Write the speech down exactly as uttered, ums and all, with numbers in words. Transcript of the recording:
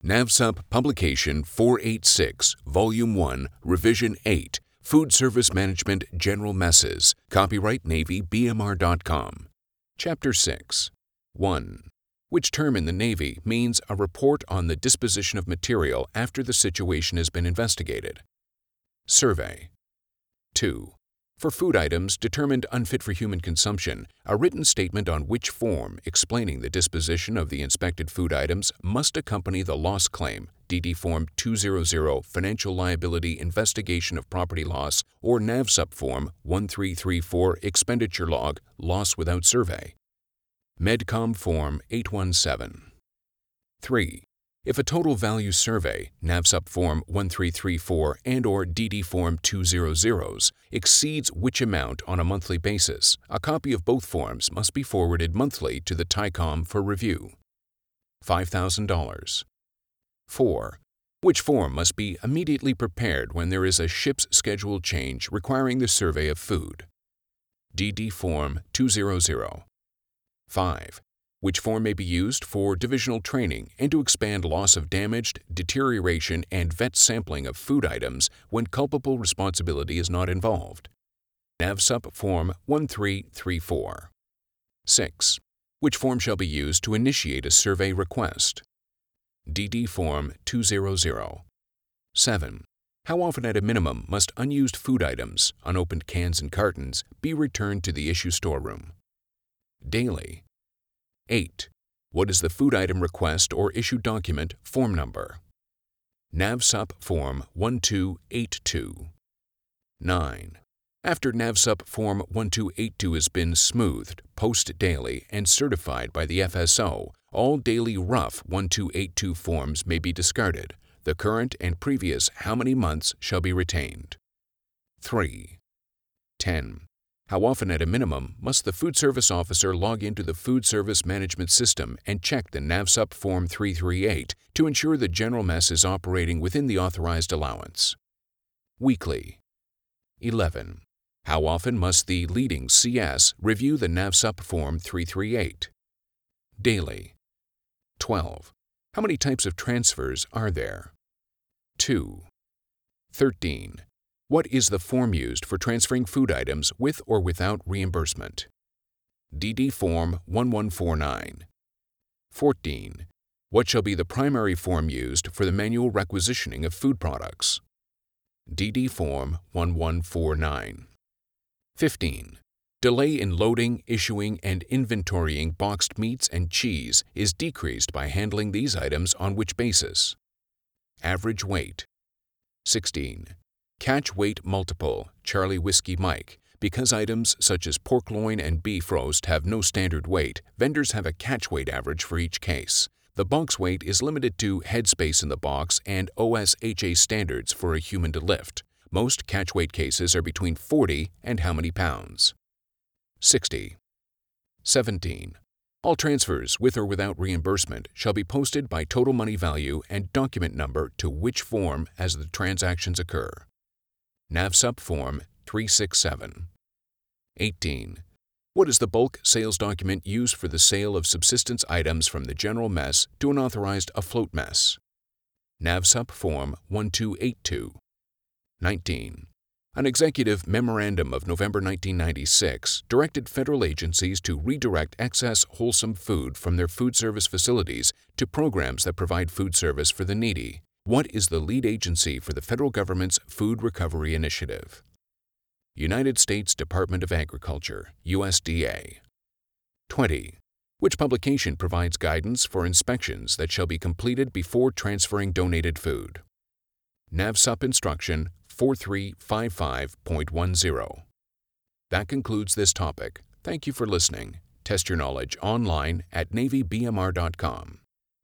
NAVSUP Publication four eighty-six, Volume one, Revision eight, Food Service Management General Messes, Copyright Navy B M R dot com. Chapter six. one. Which term in the Navy means a report on the disposition of material after the situation has been investigated? Survey. two. For food items determined unfit for human consumption, a written statement on which form explaining the disposition of the inspected food items must accompany the loss claim, D D Form two hundred, Financial Liability Investigation of Property Loss, or NAVSUP Form one three three four, Expenditure Log, Loss Without Survey. MEDCOM Form eight one seven. three. If a total value survey, NAVSUP Form one three three four and or D D Form two hundreds, exceeds which amount on a monthly basis, a copy of both forms must be forwarded monthly to the TICOM for review. five thousand dollars. four. Which form must be immediately prepared when there is a ship's schedule change requiring the survey of food? D D Form two hundred. five. Which form may be used for divisional training and to expand loss of damaged, deterioration, and vet sampling of food items when culpable responsibility is not involved? NAVSUP Form one three three four. six. Which form shall be used to initiate a survey request? D D Form two hundred. seven. How often at a minimum must unused food items, unopened cans and cartons, be returned to the issue storeroom? Daily. eight. What is the food item request or issue document form number? NAVSUP Form one two eight two. nine. After NAVSUP Form one two eight two has been smoothed, post-daily, and certified by the F S O, all daily rough one two eight two forms may be discarded. The current and previous how many months shall be retained? three. ten. How often at a minimum must the food service officer log into the food service management system and check the NAVSUP Form three thirty-eight to ensure the general mess is operating within the authorized allowance? Weekly. eleven. How often must the leading C S review the NAVSUP Form three thirty-eight? Daily. twelve. How many types of transfers are there? two. thirteen. What is the form used for transferring food items with or without reimbursement? D D Form one one four nine. fourteen. What shall be the primary form used for the manual requisitioning of food products? D D Form one one four nine. fifteen. Delay in loading, issuing, and inventorying boxed meats and cheese is decreased by handling these items on which basis? Average weight. sixteen. Catch weight multiple, Charlie Whiskey Mike. Because items such as pork loin and beef roast have no standard weight, vendors have a catch weight average for each case. The box weight is limited to head space in the box and O S H A standards for a human to lift. Most catch weight cases are between forty and how many pounds? sixty. seventeen. All transfers with or without reimbursement shall be posted by total money value and document number to which form as the transactions occur? NAVSUP Form three sixty-seven. eighteen. What is the bulk sales document used for the sale of subsistence items from the general mess to an authorized afloat mess? NAVSUP Form one two eight two. nineteen. An executive memorandum of November nineteen ninety-six directed federal agencies to redirect excess wholesome food from their food service facilities to programs that provide food service for the needy. What is the lead agency for the federal government's Food Recovery Initiative? United States Department of Agriculture, U S D A. twenty. Which publication provides guidance for inspections that shall be completed before transferring donated food? NAVSUP Instruction forty-three fifty-five point ten. That concludes this topic. Thank you for listening. Test your knowledge online at Navy B M R dot com.